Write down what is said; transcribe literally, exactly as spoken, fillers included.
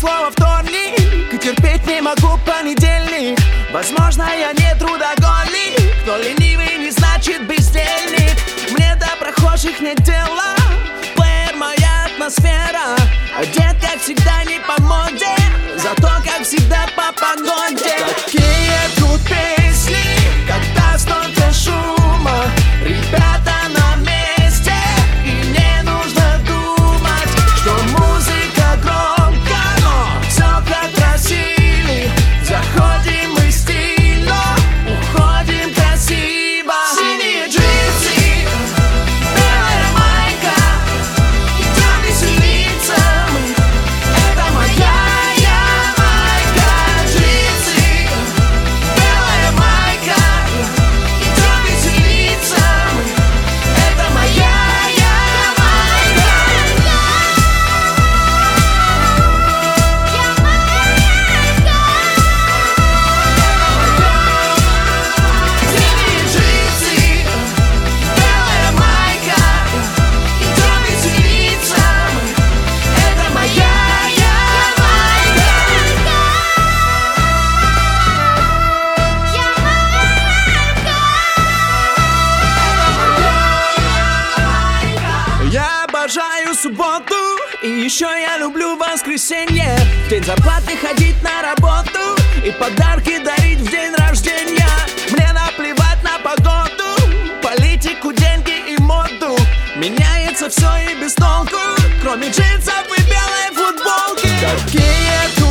слово вторник, и терпеть не могу понедельник. Возможно, я не трудоголик, кто ленивый не значит бездельник. Мне до прохожих нет дела, плеер моя атмосфера. Одет как всегда не по моде, зато как всегда по погоде. Такие тут песни, когда столько шума, ребята на месте, и не нужно думать, что музыка громко, но все как просили. Заходим мы стильно, уходим красиво. Синие джинсы, белая майка, идем веселиться мы. Это моя я майка. Джинсы, белая майка, идем веселиться мы. Это моя я майка. Синие джинсы, белая майка, идем веселиться мы. Это моя я майка. Я обожаю субботу, и еще я люблю воскресенье. В день зарплаты ходить на работу и подарки дарить в день рождения. Мне наплевать на погоду, политику, деньги и моду. Меняется все и без толку, кроме джинсов и белой футболки. Какие